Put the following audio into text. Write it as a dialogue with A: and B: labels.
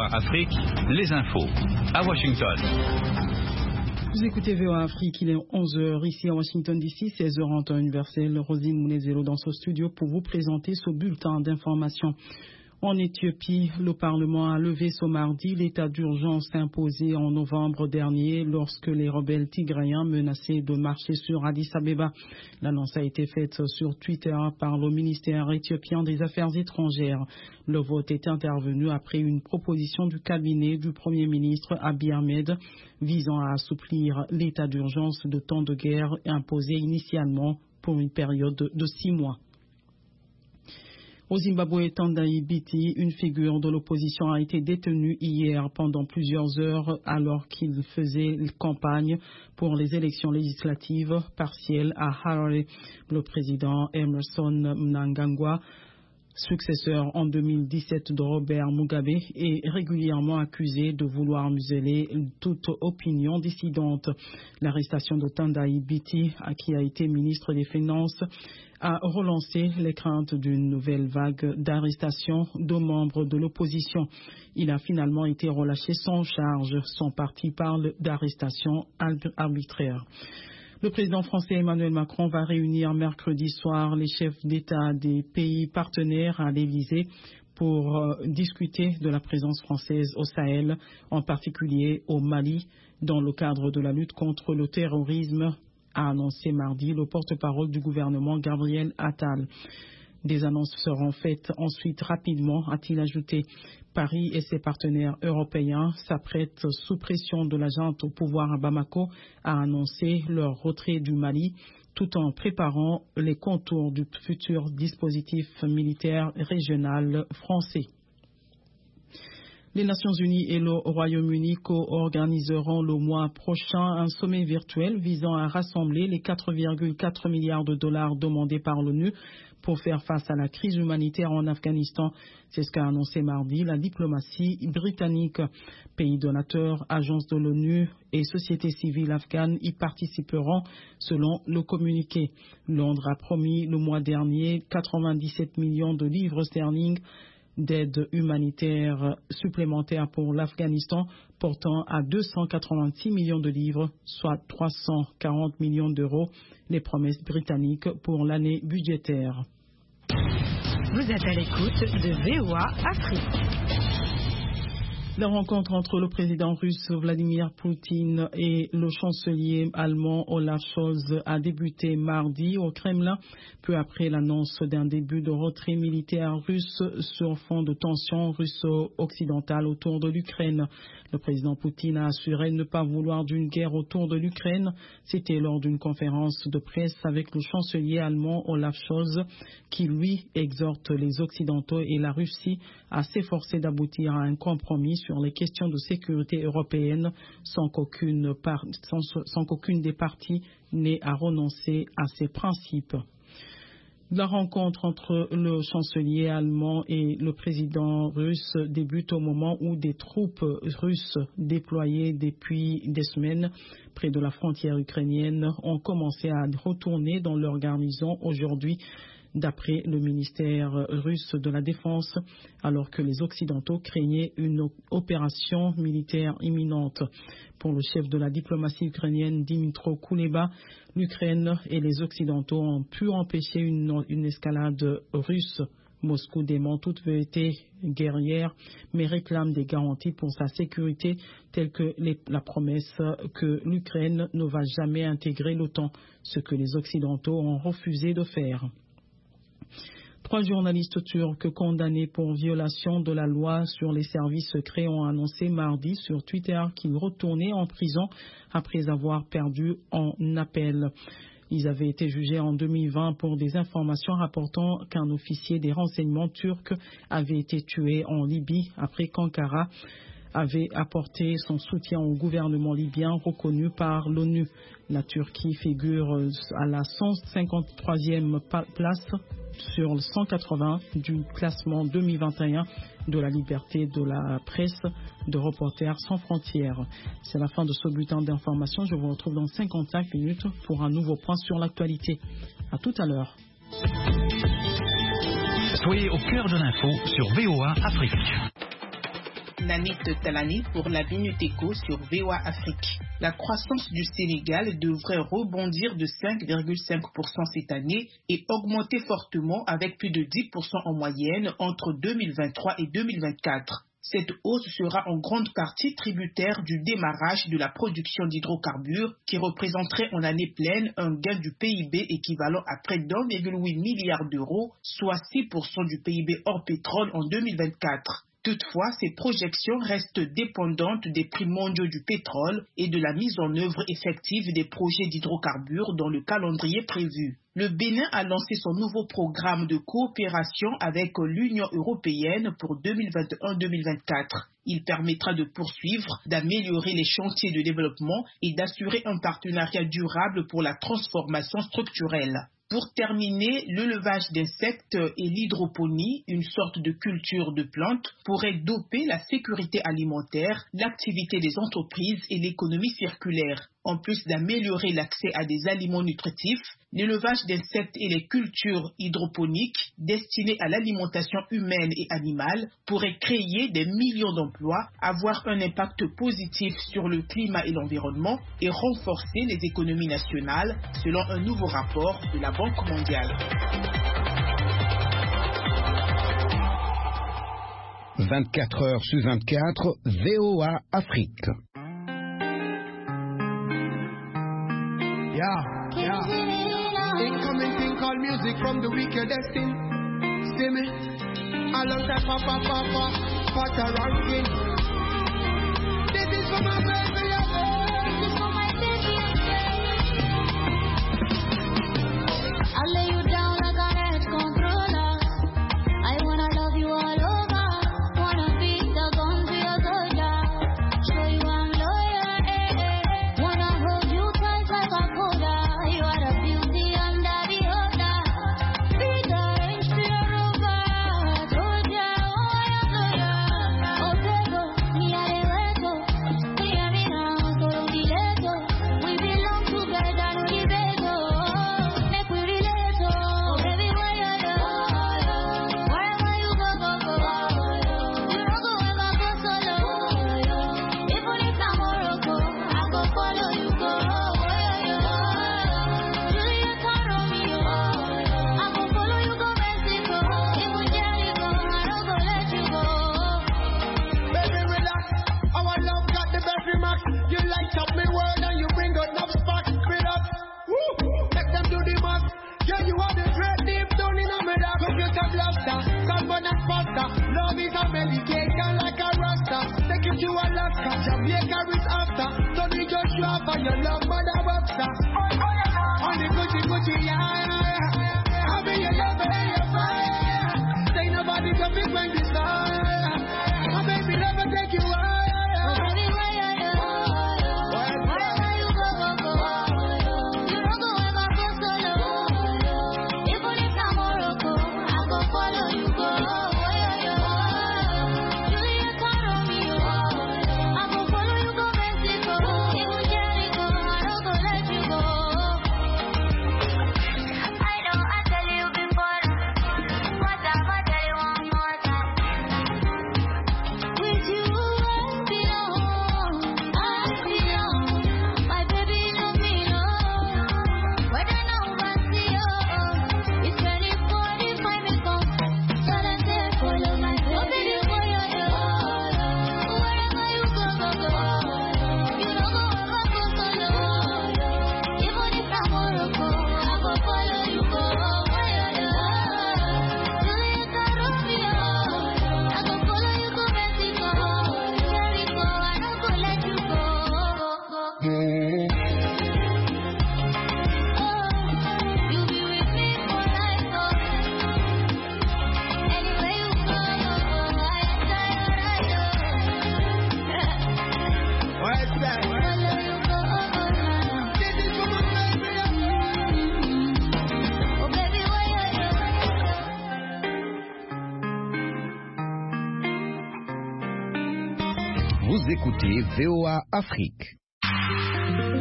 A: VOA Afrique, les infos à Washington.
B: Vous écoutez VOA Afrique, il est 11h ici à Washington DC, 16h en temps universel. Rosine Mounezelo dans ce studio pour vous présenter ce bulletin d'information. En Éthiopie, le Parlement a levé ce mardi l'état d'urgence imposé en novembre dernier lorsque les rebelles tigrayens menaçaient de marcher sur Addis Abeba. L'annonce a été faite sur Twitter par le ministère éthiopien des Affaires étrangères. Le vote est intervenu après une proposition du cabinet du Premier ministre Abiy Ahmed visant à assouplir l'état d'urgence de temps de guerre imposé initialement pour une période de 6 mois. Au Zimbabwe, Tendai Biti, une figure de l'opposition, a été détenue hier pendant plusieurs heures alors qu'il faisait campagne pour les élections législatives partielles à Harare. Le président Emmerson Mnangagwa, successeur en 2017 de Robert Mugabe, est régulièrement accusé de vouloir museler toute opinion dissidente. L'arrestation de Tendai Biti, qui a été ministre des Finances, a relancé les craintes d'une nouvelle vague d'arrestations de membres de l'opposition. Il a finalement été relâché sans charge. Son parti parle d'arrestations arbitraires. Le président français Emmanuel Macron va réunir mercredi soir les chefs d'État des pays partenaires à l'Élysée pour discuter de la présence française au Sahel, en particulier au Mali, dans le cadre de la lutte contre le terrorisme, a annoncé mardi le porte-parole du gouvernement Gabriel Attal. Des annonces seront faites ensuite rapidement, a-t-il ajouté. Paris et ses partenaires européens s'apprêtent, sous pression de la junte au pouvoir à Bamako, à annoncer leur retrait du Mali, tout en préparant les contours du futur dispositif militaire régional français. Les Nations Unies et le Royaume-Uni co-organiseront le mois prochain un sommet virtuel visant à rassembler les 4,4 milliards de dollars demandés par l'ONU pour faire face à la crise humanitaire en Afghanistan. C'est ce qu'a annoncé mardi la diplomatie britannique. Pays donateurs, agences de l'ONU et sociétés civiles afghanes y participeront selon le communiqué. Londres a promis le mois dernier 97 millions de livres sterling d'aide humanitaire supplémentaire pour l'Afghanistan, portant à 286 millions de livres, soit 340 millions d'euros, les promesses britanniques pour l'année budgétaire.
C: Vous êtes à l'écoute de VOA Afrique.
B: La rencontre entre le président russe Vladimir Poutine et le chancelier allemand Olaf Scholz a débuté mardi au Kremlin, peu après l'annonce d'un début de retrait militaire russe sur fond de tensions russo-occidentales autour de l'Ukraine. Le président Poutine a assuré ne pas vouloir d'une guerre autour de l'Ukraine. C'était lors d'une conférence de presse avec le chancelier allemand Olaf Scholz, qui lui exhorte les Occidentaux et la Russie à s'efforcer d'aboutir à un compromis sur les questions de sécurité européenne sans qu'aucune des parties n'ait à renoncer à ses principes. La rencontre entre le chancelier allemand et le président russe débute au moment où des troupes russes déployées depuis des semaines près de la frontière ukrainienne ont commencé à retourner dans leur garnison aujourd'hui, d'après le ministère russe de la Défense, alors que les Occidentaux craignaient une opération militaire imminente. Pour le chef de la diplomatie ukrainienne, Dmytro Kuleba, l'Ukraine et les Occidentaux ont pu empêcher une escalade russe. Moscou dément toute vérité guerrière, mais réclame des garanties pour sa sécurité, telles que la promesse que l'Ukraine ne va jamais intégrer l'OTAN, ce que les Occidentaux ont refusé de faire. 3 journalistes turcs condamnés pour violation de la loi sur les services secrets ont annoncé mardi sur Twitter qu'ils retournaient en prison après avoir perdu en appel. Ils avaient été jugés en 2020 pour des informations rapportant qu'un officier des renseignements turcs avait été tué en Libye après qu'Ankara avait apporté son soutien au gouvernement libyen reconnu par l'ONU. La Turquie figure à la 153e place sur 180 du classement 2021 de la liberté de la presse de Reporters sans frontières. C'est la fin de ce bulletin d'information. Je vous retrouve dans 55 minutes pour un nouveau point sur l'actualité. À tout à l'heure.
A: Soyez au cœur de l'info sur VOA Afrique.
D: Nanit Talani pour la Minute Éco sur VOA Afrique. La croissance du Sénégal devrait rebondir de 5,5% cette année et augmenter fortement avec plus de 10% en moyenne entre 2023 et 2024. Cette hausse sera en grande partie tributaire du démarrage de la production d'hydrocarbures qui représenterait en année pleine un gain du PIB équivalent à près d'1,8 milliard d'euros, soit 6% du PIB hors pétrole en 2024. Toutefois, ces projections restent dépendantes des prix mondiaux du pétrole et de la mise en œuvre effective des projets d'hydrocarbures dans le calendrier prévu. Le Bénin a lancé son nouveau programme de coopération avec l'Union européenne pour 2021-2024. Il permettra de poursuivre, d'améliorer les chantiers de développement et d'assurer un partenariat durable pour la transformation structurelle. Pour terminer, l'élevage d'insectes et l'hydroponie, une sorte de culture de plantes, pourrait doper la sécurité alimentaire, l'activité des entreprises et l'économie circulaire. En plus d'améliorer l'accès à des aliments nutritifs, l'élevage d'insectes et les cultures hydroponiques destinées à l'alimentation humaine et animale pourraient créer des millions d'emplois, avoir un impact positif sur le climat et l'environnement et renforcer les économies nationales, selon un nouveau rapport de la Banque mondiale.
E: 24 heures sur 24, VOA Afrique.
F: Yeah. Incoming thing called music from the wickedest thing. See me? I love that papa ranking. This is for my baby. This is for my baby. I'll lay you down like an edge controller. I wanna love you all over. Wanna be the gun to your soldier. Show you I'm loyal. Wanna hold you tight like a coda. You are the beauty under the order. Be the range to your rover. Soldier, oh yeah, oh tego, mi areweto. We are in a solo dileto. We belong together, no debate. Make we relate, oh baby, where you go? Wherever you go. You don't go ever go solo. Even if I'm Morocco, I go follow you go. Juliet and Romeo, I go follow you go Mexico. Even Jericho, I don't go let you go. Baby, relax. Our love got the best remarks. You light up my world and you bring out enough sparks. Relax. Woo! Make them do the math. Yeah, you are the great deep down in a middle. Computer blaster, carbon and pasta. Love is a medication like a rasta. Take you to Alaska, Jamaica is after. Don't need just drop for your love, mother Webster. On the Gucci, yeah. I mean, your love and your fire. Say nobody can be when this time. My baby never take you higher. Baby, where you go? Wherever you go. You don't go ever go solo. Even if I'm Morocco, I go follow you go. Juliet and Romeo, I go follow you go Mexico. Even Jericho, I don't go let you go. I know I tell you before, but I tell you one more time. With you I belong, my baby no me no. Whether now I see you, it's 2045 me come. So let's say follow my baby. Oh baby follow you, wherever you go. You don't go ever go solo. Even if I'm Morocco, I go follow you go. Juliet and Romeo, I go follow you go Mexico. Jericho, I don't go let you go. You be with me for life, anywhere you go, I What's that? Follow you go, This is for my baby. Oh baby, where you
E: Vous écoutez VOA Afrique.